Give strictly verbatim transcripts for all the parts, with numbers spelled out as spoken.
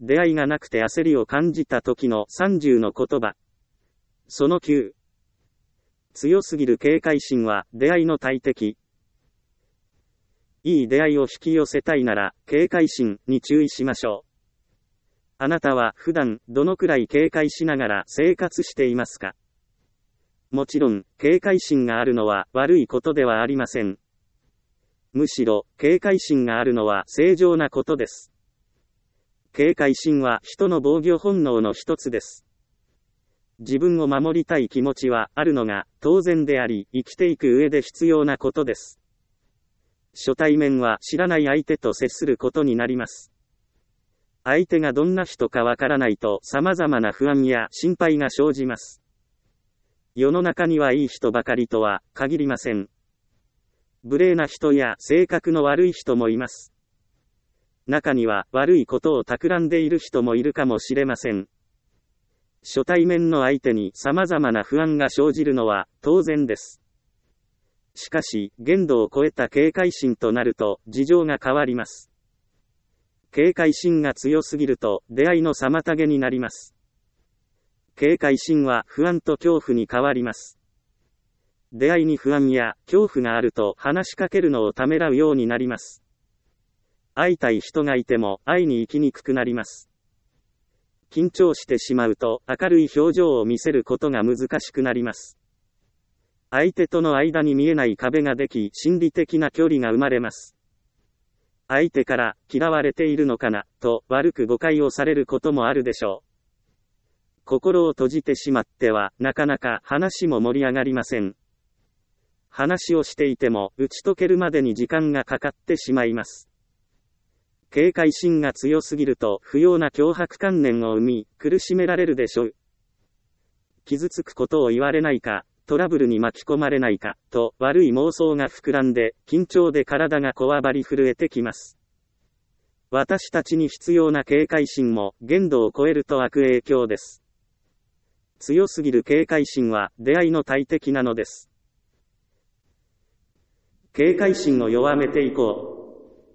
出会いがなくて焦りを感じた時のさんじゅうの言葉。そのきゅう。強すぎる警戒心は出会いの大敵。いい出会いを引き寄せたいなら、警戒心に注意しましょう。あなたは普段どのくらい警戒しながら生活していますか？もちろん、警戒心があるのは悪いことではありません。むしろ、警戒心があるのは正常なことです。警戒心は人の防御本能の一つです。自分を守りたい気持ちはあるのが当然であり、生きていく上で必要なことです。初対面は知らない相手と接することになります。相手がどんな人かわからないと様々な不安や心配が生じます。世の中にはいい人ばかりとは限りません。無礼な人や性格の悪い人もいます。中には悪いことを企んでいる人もいるかもしれません。初対面の相手に様々な不安が生じるのは当然です。しかし、限度を超えた警戒心となると事情が変わります。警戒心が強すぎると出会いの妨げになります。警戒心は不安と恐怖に変わります。出会いに不安や恐怖があると話しかけるのをためらうようになります。会いたい人がいても会いに行きにくくなります。緊張してしまうと明るい表情を見せることが難しくなります。相手との間に見えない壁ができ、心理的な距離が生まれます。相手から嫌われているのかな、と悪く誤解をされることもあるでしょう。心を閉じてしまっては、なかなか話も盛り上がりません。話をしていても、打ち解けるまでに時間がかかってしまいます。警戒心が強すぎると、不要な脅迫観念を生み、苦しめられるでしょう。傷つくことを言われないか、トラブルに巻き込まれないか、と悪い妄想が膨らんで、緊張で体がこわばり震えてきます。私たちに必要な警戒心も、限度を超えると悪影響です。強すぎる警戒心は、出会いの大敵なのです。警戒心を弱めていこう。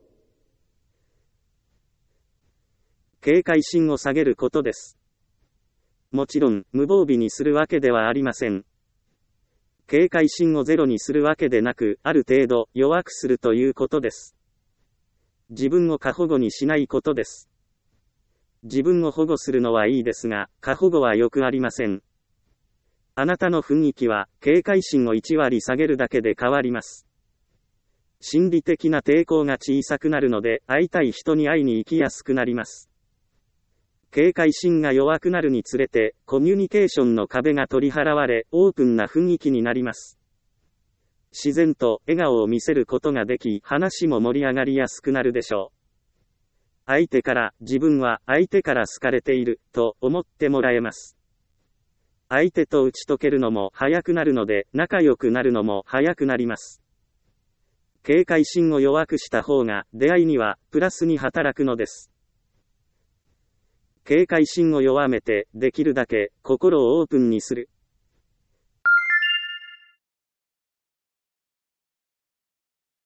警戒心を下げることです。もちろん、無防備にするわけではありません。警戒心をゼロにするわけでなく、ある程度弱くするということです。自分を過保護にしないことです。自分を保護するのはいいですが、過保護はよくありません。あなたの雰囲気は、警戒心をいち割下げるだけで変わります。心理的な抵抗が小さくなるので、会いたい人に会いに行きやすくなります。警戒心が弱くなるにつれて、コミュニケーションの壁が取り払われ、オープンな雰囲気になります。自然と笑顔を見せることができ、話も盛り上がりやすくなるでしょう。相手から、自分は相手から好かれている、と思ってもらえます。相手と打ち解けるのも早くなるので、仲良くなるのも早くなります。警戒心を弱くした方が、出会いには、プラスに働くのです。警戒心を弱めて、できるだけ、心をオープンにする。